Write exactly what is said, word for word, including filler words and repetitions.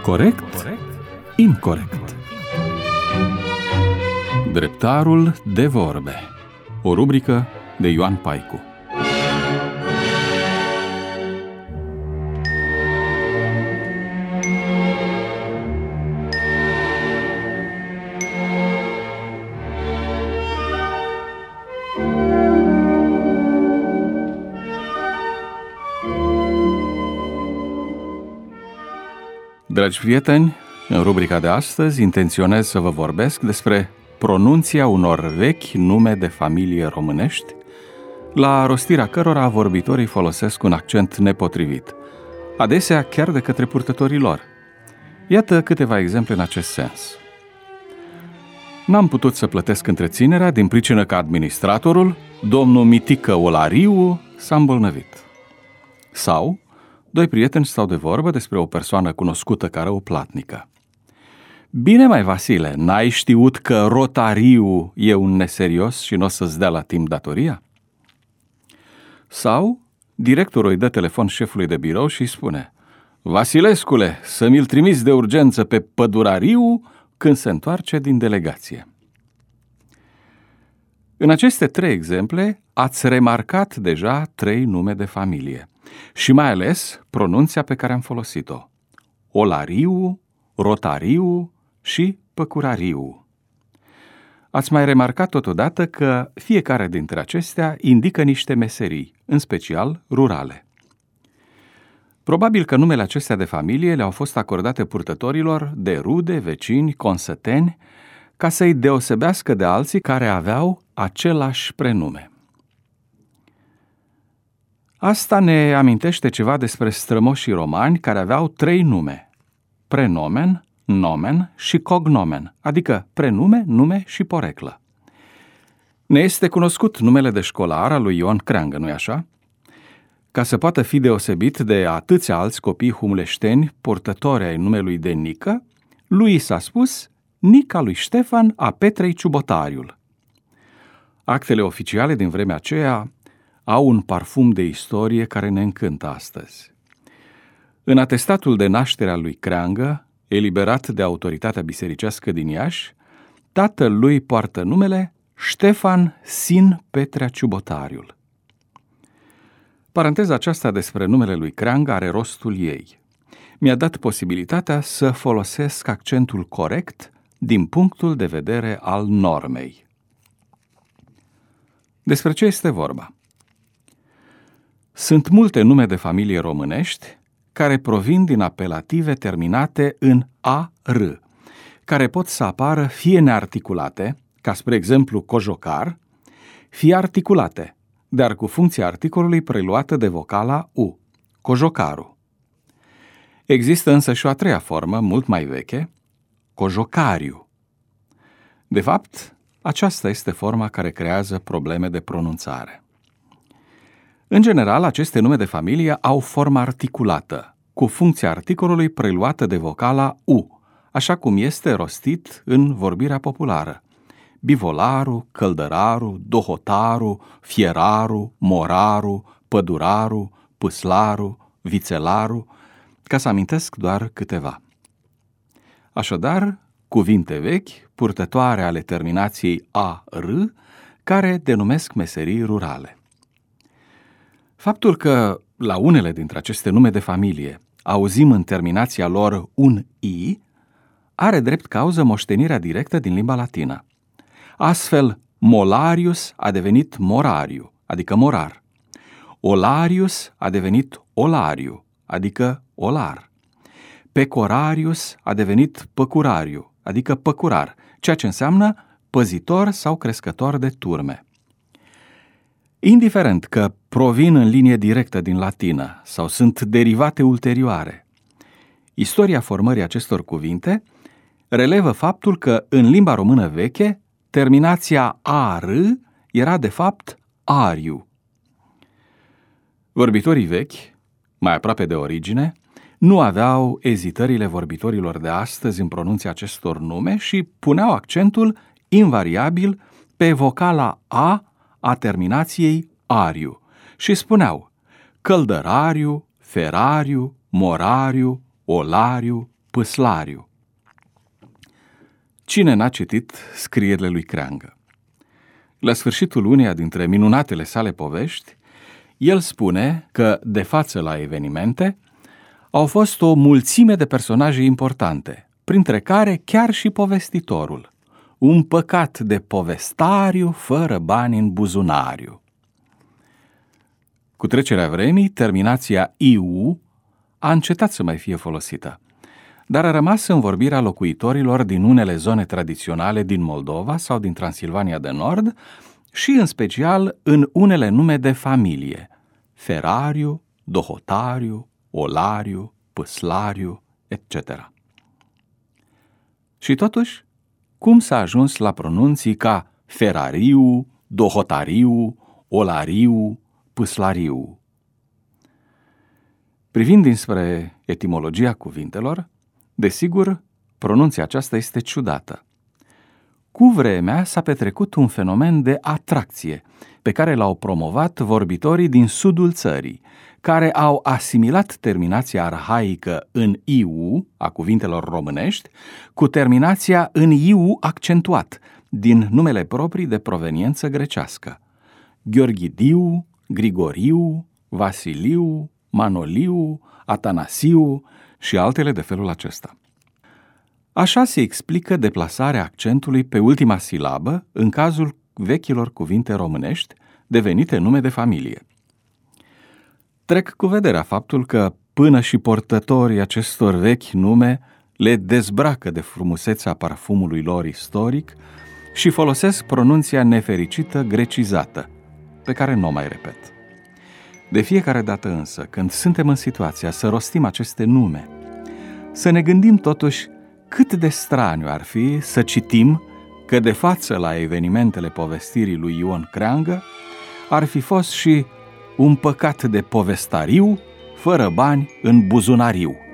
Corect? Incorect. Dreptarul de vorbe. O rubrică de Ioan Paicu. Dragi prieteni, în rubrica de astăzi intenționez să vă vorbesc despre pronunția unor vechi nume de familie românești, la rostirea cărora vorbitorii folosesc un accent nepotrivit, adesea chiar de către purtătorii lor. Iată câteva exemple în acest sens. N-am putut să plătesc întreținerea din pricină că administratorul, domnul Mitică Olariu, s-a îmbolnăvit. Sau, doi prieteni stau de vorbă despre o persoană cunoscută ca răuplatnică. Bine, mai Vasile, n-ai știut că Rotariu e un neserios și nu o să-ți dea la timp datoria? Sau, directorul îi dă telefon șefului de birou și îi spune: Vasilescule, să mi-l trimiți de urgență pe Pădurariu când se întoarce din delegație. În aceste trei exemple ați remarcat deja trei nume de familie și mai ales pronunția pe care am folosit-o: Olariu, Rotariu și Păcurariu. Ați mai remarcat totodată că fiecare dintre acestea indică niște meserii, în special rurale. Probabil că numele acestea de familie le-au fost acordate purtătorilor de rude, vecini, consăteni, ca să-i deosebească de alții care aveau același prenume. Asta ne amintește ceva despre strămoșii romani care aveau trei nume: prenomen, nomen și cognomen, adică prenume, nume și poreclă. Ne este cunoscut numele de școlar al lui Ion Creangă, nu-i așa? Ca să poată fi deosebit de atâția alți copii humleșteni purtători ai numelui de Nică, lui s-a spus Nica lui Ștefan a Petrei Ciubotariul. Actele oficiale din vremea aceea au un parfum de istorie care ne încântă astăzi. În atestatul de naștere al lui Creangă, eliberat de autoritatea bisericească din Iași, tatăl lui poartă numele Ștefan Sin Petrea Ciubotariul. Paranteza aceasta despre numele lui Creangă are rostul ei. Mi-a dat posibilitatea să folosesc accentul corect din punctul de vedere al normei. Despre ce este vorba? Sunt multe nume de familie românești care provin din apelative terminate în a-r, care pot să apară fie nearticulate, ca spre exemplu cojocar, fie articulate, dar cu funcția articolului preluată de vocala u, cojocaru. Există însă și o a treia formă, mult mai veche, cojocariu. De fapt, aceasta este forma care creează probleme de pronunțare. În general, aceste nume de familie au formă articulată, cu funcția articolului preluată de vocala u, așa cum este rostit în vorbirea populară: bivolaru, căldăraru, dohotaru, fieraru, moraru, păduraru, pâslaru, vițelaru, ca să amintesc doar câteva. Așadar, cuvinte vechi, purtătoare ale terminației a-r, care denumesc meserii rurale. Faptul că la unele dintre aceste nume de familie auzim în terminația lor un i, are drept cauză moștenirea directă din limba latină. Astfel, Molarius a devenit Morariu, adică morar. Olarius a devenit Olariu, adică olar. Pecorarius a devenit Păcurariu, adică păcurar, ceea ce înseamnă păzitor sau crescător de turme. Indiferent că provin în linie directă din latină sau sunt derivate ulterioare, istoria formării acestor cuvinte relevă faptul că în limba română veche terminația ar era de fapt ariu. Vorbitorii vechi, mai aproape de origine, nu aveau ezitările vorbitorilor de astăzi în pronunția acestor nume și puneau accentul invariabil pe vocala a a terminației ariu și spuneau căldărariu, ferariu, morariu, olariu, Păslariu. Cine n-a citit scrierile lui Creangă? La sfârșitul uneia dintre minunatele sale povești, el spune că, de față la evenimente, au fost o mulțime de personaje importante, printre care chiar și povestitorul, un păcat de povestariu fără bani în buzunariu. Cu trecerea vremii, terminația iu a încetat să mai fie folosită, dar a rămas în vorbirea locuitorilor din unele zone tradiționale din Moldova sau din Transilvania de Nord și, în special, în unele nume de familie: Ferariu, Dohotariu, Olariu, Păslariu, et cetera. Și totuși, cum s-a ajuns la pronunții ca Ferariu, Dohotariu, Olariu, Păslariu? Privind dinspre etimologia cuvintelor, desigur, pronunția aceasta este ciudată. Cu vremea s-a petrecut un fenomen de atracție, pe care l-au promovat vorbitorii din sudul țării, care au asimilat terminația arhaică în iu a cuvintelor românești cu terminația în iu accentuat din numele proprii de proveniență grecească: Gheorghidiu, Grigoriu, Vasiliu, Manoliu, Atanasiu și altele de felul acesta. Așa se explică deplasarea accentului pe ultima silabă în cazul vechilor cuvinte românești devenite nume de familie. Trec cu vederea faptul că până și portătorii acestor vechi nume le dezbracă de frumusețea parfumului lor istoric și folosesc pronunția nefericită grecizată, pe care nu o mai repet. De fiecare dată însă, când suntem în situația să rostim aceste nume, să ne gândim totuși cât de straniu ar fi să citim că de față la evenimentele povestirii lui Ion Creangă ar fi fost și un păcat de povestariu fără bani în buzunariu.